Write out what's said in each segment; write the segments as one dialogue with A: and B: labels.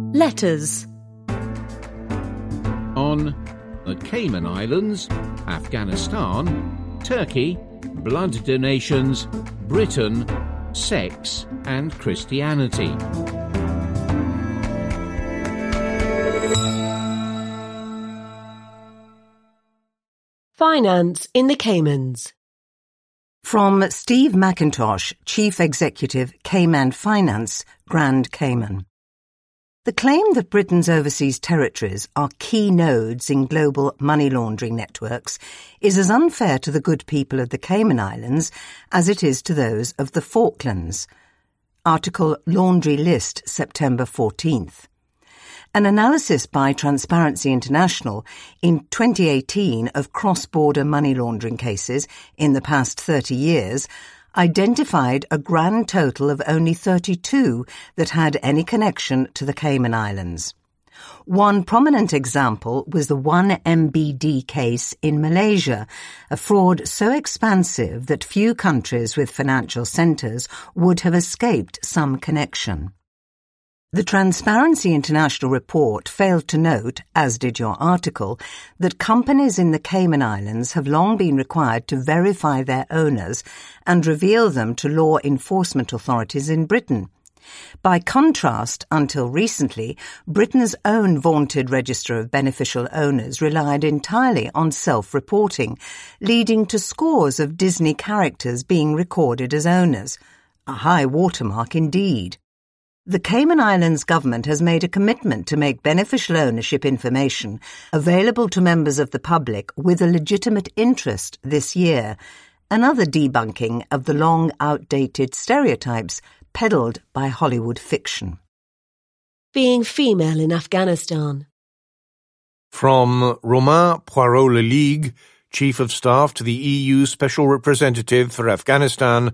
A: Letters.
B: On the Cayman Islands, Afghanistan, Turkey, blood donations, Britain, sex and Christianity.
A: Finance in the Caymans.
C: From Steve McIntosh, Chief Executive, Cayman Finance, Grand Cayman. The claim that Britain's overseas territories are key nodes in global money laundering networks is as unfair to the good people of the Cayman Islands as it is to those of the Falklands. Article Laundry List, September 14th. An analysis by Transparency International in 2018 of cross-border money laundering cases in the past 30 years identified a grand total of only 32 that had any connection to the Cayman Islands. One prominent example was the 1MBD case in Malaysia, a fraud so expansive that few countries with financial centres would have escaped some connection. The Transparency International report failed to note, as did your article, that companies in the Cayman Islands have long been required to verify their owners and reveal them to law enforcement authorities in Britain. By contrast, until recently, Britain's own vaunted register of beneficial owners relied entirely on self-reporting, leading to scores of Disney characters being recorded as owners. A high watermark indeed. The Cayman Islands government has made a commitment to make beneficial ownership information available to members of the public with a legitimate interest this year, another debunking of the long outdated stereotypes peddled by Hollywood fiction.
A: Being female in Afghanistan.
D: From Romain Poirot-Laligue, Chief of Staff to the EU Special Representative for Afghanistan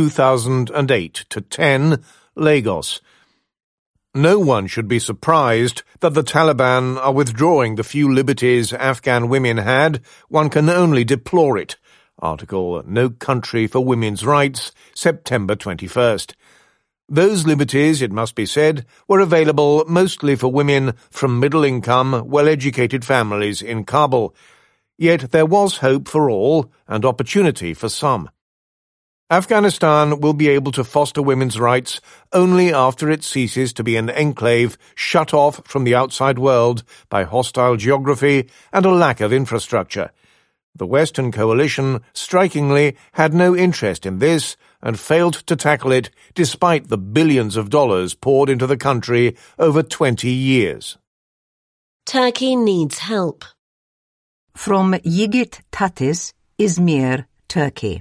D: 2008 to 10, Lagos. No one should be surprised that the Taliban are withdrawing the few liberties Afghan women had. One can only deplore it. Article No Country for Women's Rights, September 21st. Those liberties, it must be said, were available mostly for women from middle-income, well-educated families in Kabul. Yet there was hope for all and opportunity for some. Afghanistan will be able to foster women's rights only after it ceases to be an enclave shut off from the outside world by hostile geography and a lack of infrastructure. The Western coalition, strikingly, had no interest in this and failed to tackle it despite the billions of dollars poured into the country over 20 years.
A: Turkey needs help.
C: From Yigit Tatis, Izmir, Turkey.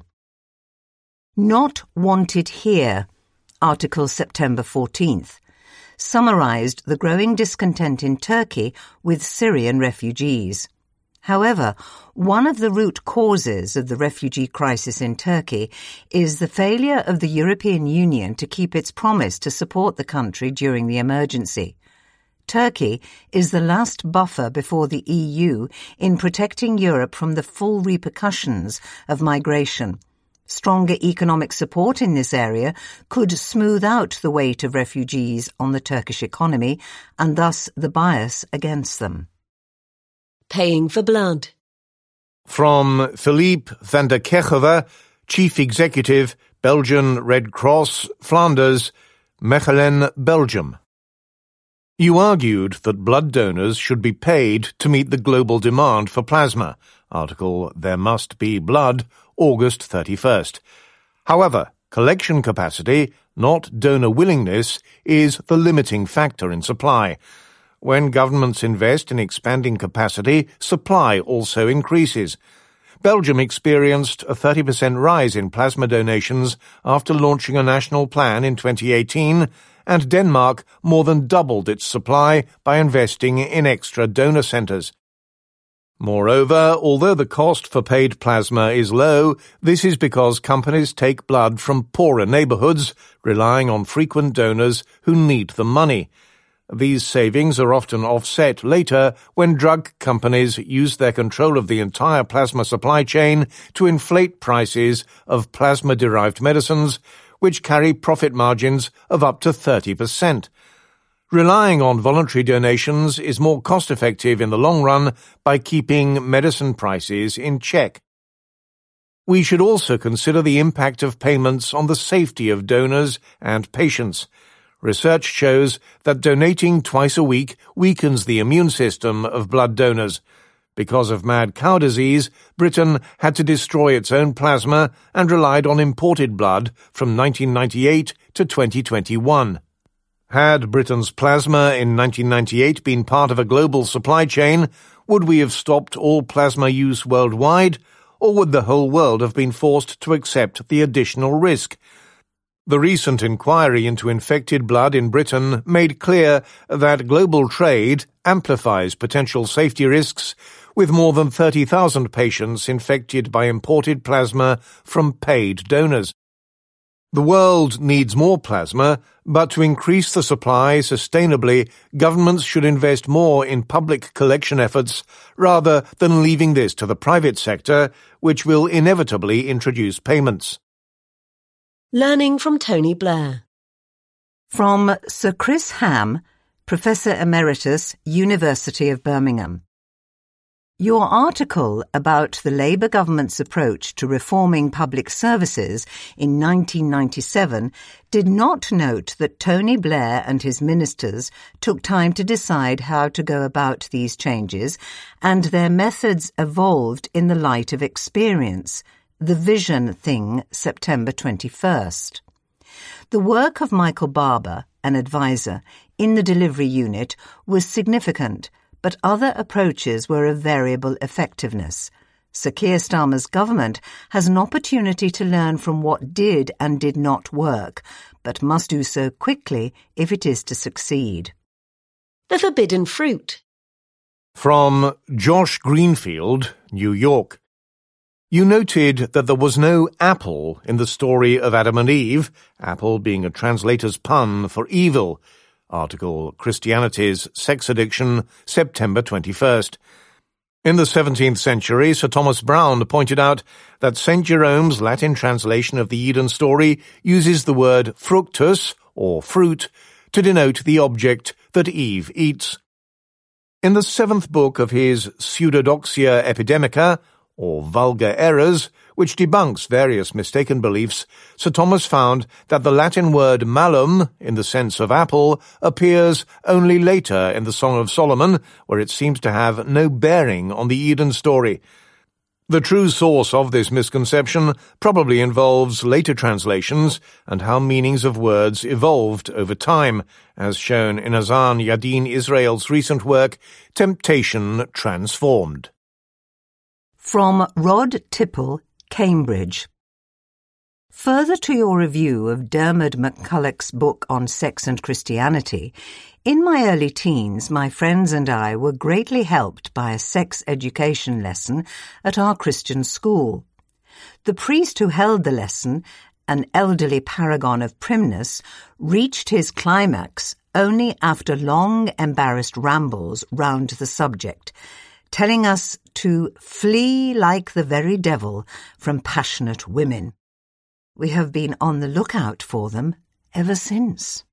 C: Not Wanted Here, article September 14th, summarized the growing discontent in Turkey with Syrian refugees. However, one of the root causes of the refugee crisis in Turkey is the failure of the European Union to keep its promise to support the country during the emergency. Turkey is the last buffer before the EU in protecting Europe from the full repercussions of migration. Stronger economic support in this area could smooth out the weight of refugees on the Turkish economy and thus the bias against them.
A: Paying for blood.
D: From Philippe van der Kechove, Chief Executive, Belgian Red Cross, Flanders, Mechelen, Belgium. You argued that blood donors should be paid to meet the global demand for plasma. Article There Must Be Blood, August 31st. However, collection capacity, not donor willingness, is the limiting factor in supply. When governments invest in expanding capacity, supply also increases. Belgium experienced a 30% rise in plasma donations after launching a national plan in 2018, and Denmark more than doubled its supply by investing in extra donor centres. Moreover, although the cost for paid plasma is low, this is because companies take blood from poorer neighbourhoods, relying on frequent donors who need the money. These savings are often offset later when drug companies use their control of the entire plasma supply chain to inflate prices of plasma-derived medicines, which carry profit margins of up to 30%. Relying on voluntary donations is more cost-effective in the long run by keeping medicine prices in check. We should also consider the impact of payments on the safety of donors and patients. Research shows that donating twice a week weakens the immune system of blood donors. Because of mad cow disease, Britain had to destroy its own plasma and relied on imported blood from 1998 to 2021. Had Britain's plasma in 1998 been part of a global supply chain, would we have stopped all plasma use worldwide, or would the whole world have been forced to accept the additional risk? The recent inquiry into infected blood in Britain made clear that global trade amplifies potential safety risks, with more than 30,000 patients infected by imported plasma from paid donors. The world needs more plasma, but to increase the supply sustainably, governments should invest more in public collection efforts rather than leaving this to the private sector, which will inevitably introduce payments.
A: Learning from Tony Blair.
C: From Sir Chris Ham, Professor Emeritus, University of Birmingham. Your article about the Labour government's approach to reforming public services in 1997 did not note that Tony Blair and his ministers took time to decide how to go about these changes, and their methods evolved in the light of experience. The Vision Thing, September 21st. The work of Michael Barber, an advisor, in the delivery unit was significant, but other approaches were of variable effectiveness. Sir Keir Starmer's government has an opportunity to learn from what did and did not work, but must do so quickly if it is to succeed.
A: The Forbidden Fruit.
D: From Josh Greenfield, New York. You noted that there was no apple in the story of Adam and Eve, apple being a translator's pun for evil. Article Christianity's Sex Addiction, September 21st. In the 17th century, Sir Thomas Browne pointed out that St. Jerome's Latin translation of the Eden story uses the word fructus, or fruit, to denote the object that Eve eats. In the 7th book of his Pseudodoxia Epidemica, or Vulgar Errors, which debunks various mistaken beliefs, Sir Thomas found that the Latin word malum, in the sense of apple, appears only later in the Song of Solomon, where it seems to have no bearing on the Eden story. The true source of this misconception probably involves later translations and how meanings of words evolved over time, as shown in Azan Yadin Israel's recent work, Temptation Transformed.
C: From Rod Tipple, Cambridge. Further to your review of Dermot McCulloch's book on sex and Christianity, in my early teens, my friends and I were greatly helped by a sex education lesson at our Christian school. The priest who held the lesson, an elderly paragon of primness, reached his climax only after long, embarrassed rambles round the subject, telling us to flee like the very devil from passionate women. We have been on the lookout for them ever since.